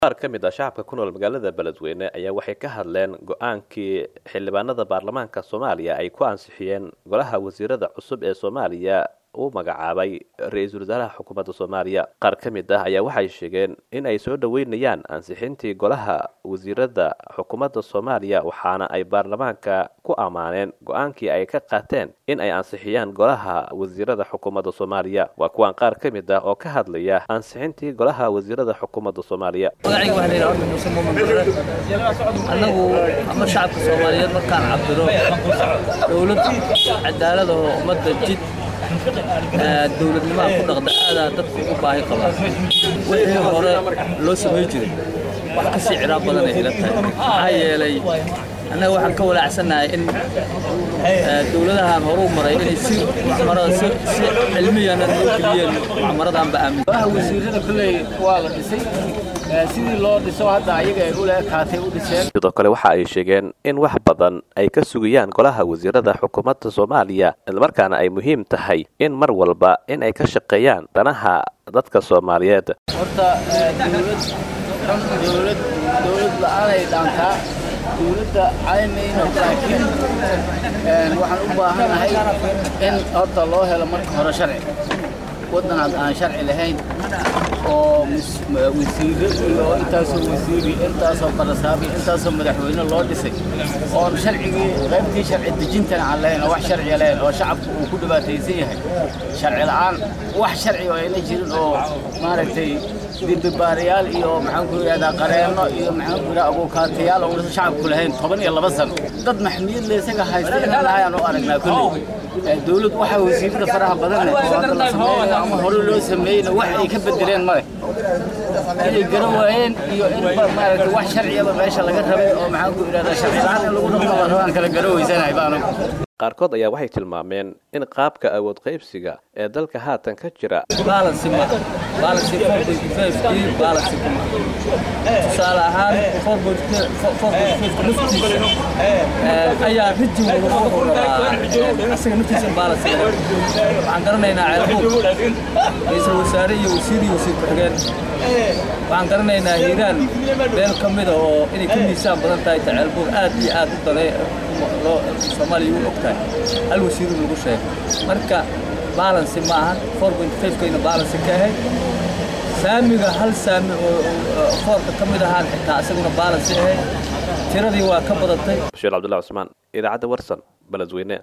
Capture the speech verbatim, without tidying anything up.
qaar ka mid ah shacabka ku nool magaalada Beledweyne ayaa waxay ka hadleen go'aankii xildhibaanada baarlamaanka Soomaaliya ay ku ansixiyeen golaha wasiirada cusub ee Soomaaliya uu magacaabay ra'iisul wasaaraha xukuumadda Soomaaliya. qaar ka mid ah ayaa waxay sheegeen in ay soo dhaweynayaan ansixintii golaha wasiirada xukuumadda Soomaaliya waxaana ay baarlamaanka ku amaaneen go'aankii ay ka qaateen in ay ansixiyaan golaha wasiirada xukuumadda Soomaaliya. waa kuwan qaar ka mid ah oo ka hadlaya ansixintii golaha wasiirada xukuumadda Soomaaliya. anagu ama shacabka Soomaaliyeed markaan cabiro dawlad cadaalad oo ummadda jid dawladnimada ku dhaqda aad dadku u baahi qabaan wixii hore loo sameeyay jiray wax ka sii ciraab badan ay ila tahay maxaa yeelay anaga waxaan ka walaacsanahay in dawladahan horu maray inay si marada si cilmiyan loo geliyeen macmaradan ba aamin waxa wasiirada kulay waa la dhisay sidii loo dhiso hadda ayaga ay u leekaatay u dhiseen. sidoo kale waxa ay sheegeen in wax badan ay ka sugayaan golaha wasiirada xukuumadda Soomaaliya markaana ay muhiim tahay in mar walba in ay ka shaqeeyaan danaha dadka Soomaaliyeed. horta dawlad dawlad dawlad la'aan ay dhaantaa dawladda aynayna laakiin waxaan u baahanahay in horta loo helo marka hore sharci waddan aan sharci lahayn oo wasiiro iyo intaasoo wasiiri intaasoo qarasaabi intaasoo madaxweyne loo dhisay oo sharcigii qaybtii sharci dejintana aan lahayn oo wax sharci lahayn oo shacabku uu ku dhibaataysan yahay sharci la'aan wax sharci oo ayna jirin oo maaragtay dibbaariyaal iyo maxaan ku yiraahdaa qareeno iyo maxaan ku yiraahdaa abukaatayaal oo shacabku lahayn toban iyo laba sano dad maxmiyad leesaga haystay in aan u aragnaa kulli dawlad waxa wasiirada faraha badan leh oo hadda la sameeyo ama hore loo sameeyay wax ay ka bedeleen male inay garan waayeen iyo in maaragtay wax sharciya meesha laga rabay oo maxaan ku yiraahdaa sharci la'aan lagu dhaqmo rabaan kala garan weysanahay baan qaarkood ayaa waxay tilmaameen in qaabka awood qaybsiga ee dalka haatan ka jira balance ma balance four point five balance kuma tusaale ahaan four point five ayaa rijin lagu rabaa asaga naftiisa balance waxaan garanaynaa ceelbuur ra'iisul wasaare iyo wasiir iyo wasiir ku-xigeen waxaan garanaynaa hiiraan beel ka mid ah oo inay ka miisaan badan tahay ceelbuur aad iyo aad u dalay Soomaaliya u ogtahay hal wasiir lagu sheegay marka balance ma aha four point five kayna balance ka ahay saamiga hal saami oo foorka ka mid ahaan xitaa asaguna balance ahay tiradii waa ka badatay. Bashiir Cabdullaahi Cusmaan idaacadda Warsan Beledweyne.